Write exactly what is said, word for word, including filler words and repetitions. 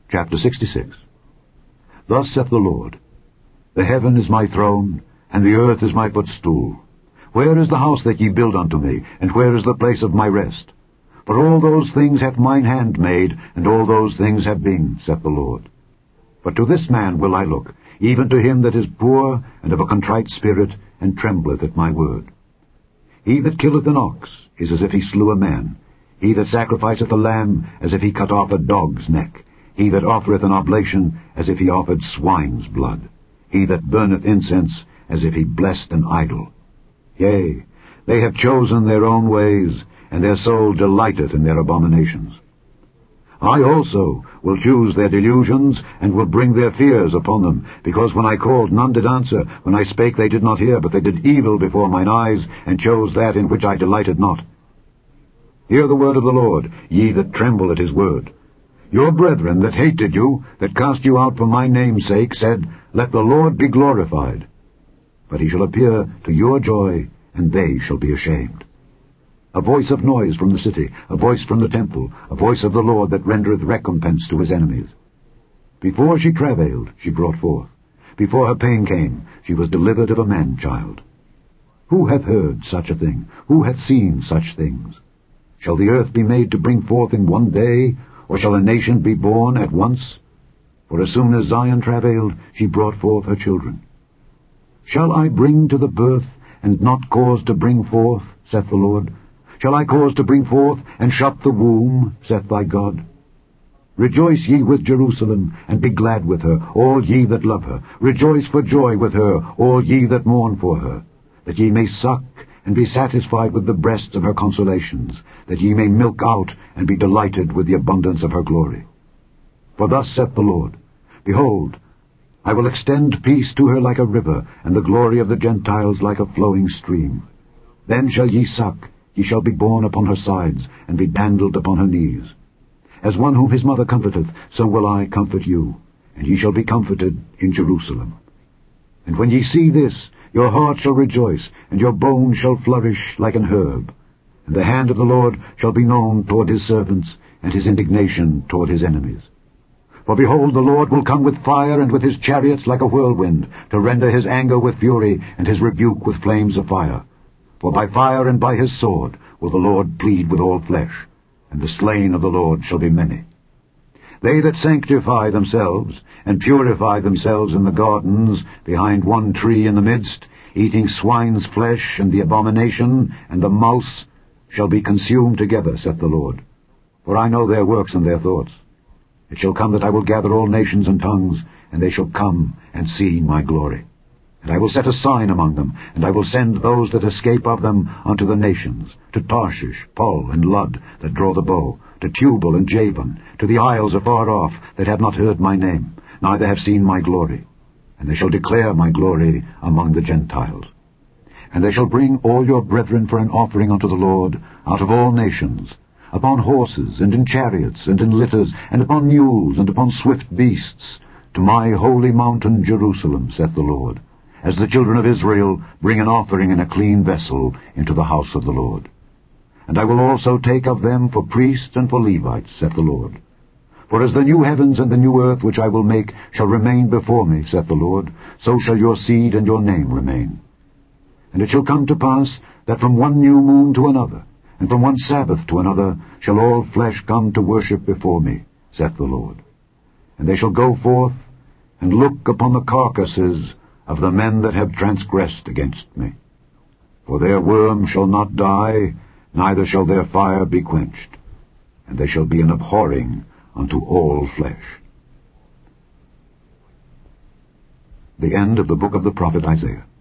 Chapter sixty-six. Thus saith the Lord, The heaven is my throne, and the earth is my footstool. Where is the house that ye build unto me, and where is the place of my rest? For all those things hath mine hand made, and all those things have been, saith the Lord. But to this man will I look, even to him that is poor, and of a contrite spirit, and trembleth at my word. He that killeth an ox is as if he slew a man. He that sacrificeth a lamb, as if he cut off a dog's neck. He that offereth an oblation, as if he offered swine's blood. He that burneth incense, as if he blessed an idol. Yea, they have chosen their own ways, and their soul delighteth in their abominations. I also will choose their delusions, and will bring their fears upon them, because when I called none did answer, when I spake they did not hear, but they did evil before mine eyes, and chose that in which I delighted not. Hear the word of the Lord, ye that tremble at his word. Your brethren that hated you, that cast you out for my name's sake, said, Let the Lord be glorified. But he shall appear to your joy, and they shall be ashamed. A voice of noise from the city, a voice from the temple, a voice of the Lord that rendereth recompense to his enemies. Before she travailed, she brought forth. Before her pain came, she was delivered of a man-child. Who hath heard such a thing? Who hath seen such things? Shall the earth be made to bring forth in one day, or shall a nation be born at once? For as soon as Zion travailed, she brought forth her children. Shall I bring to the birth, and not cause to bring forth, saith the Lord? Shall I cause to bring forth, and shut the womb, saith thy God? Rejoice ye with Jerusalem, and be glad with her, all ye that love her. Rejoice for joy with her, all ye that mourn for her, that ye may suck, and be satisfied with the breasts of her consolations, that ye may milk out, and be delighted with the abundance of her glory. For thus saith the Lord, Behold, I will extend peace to her like a river, and the glory of the Gentiles like a flowing stream. Then shall ye suck, ye shall be borne upon her sides, and be dandled upon her knees. As one whom his mother comforteth, so will I comfort you, and ye shall be comforted in Jerusalem. And when ye see this, your heart shall rejoice, and your bones shall flourish like an herb. And the hand of the Lord shall be known toward his servants, and his indignation toward his enemies. For behold, the Lord will come with fire, and with his chariots like a whirlwind, to render his anger with fury, and his rebuke with flames of fire. For by fire and by his sword will the Lord plead with all flesh, and the slain of the Lord shall be many. They that sanctify themselves, and purify themselves in the gardens, behind one tree in the midst, eating swine's flesh, and the abomination, and the mouse, shall be consumed together, saith the Lord. For I know their works and their thoughts. It shall come that I will gather all nations and tongues, and they shall come and see my glory. And I will set a sign among them, and I will send those that escape of them unto the nations, to Tarshish, Pul, and Lud, that draw the bow, to Tubal and Javan, to the isles afar off, that have not heard my name, neither have seen my glory. And they shall declare my glory among the Gentiles. And they shall bring all your brethren for an offering unto the Lord, out of all nations, upon horses, and in chariots, and in litters, and upon mules, and upon swift beasts, to my holy mountain Jerusalem, saith the Lord, as the children of Israel bring an offering in a clean vessel into the house of the Lord. And I will also take of them for priests and for Levites, saith the Lord. For as the new heavens and the new earth which I will make shall remain before me, saith the Lord, so shall your seed and your name remain. And it shall come to pass that from one new moon to another, and from one Sabbath to another, shall all flesh come to worship before me, saith the Lord. And they shall go forth, and look upon the carcasses of the men that have transgressed against me. For their worm shall not die, neither shall their fire be quenched, and they shall be an abhorring unto all flesh. The end of the book of the prophet Isaiah.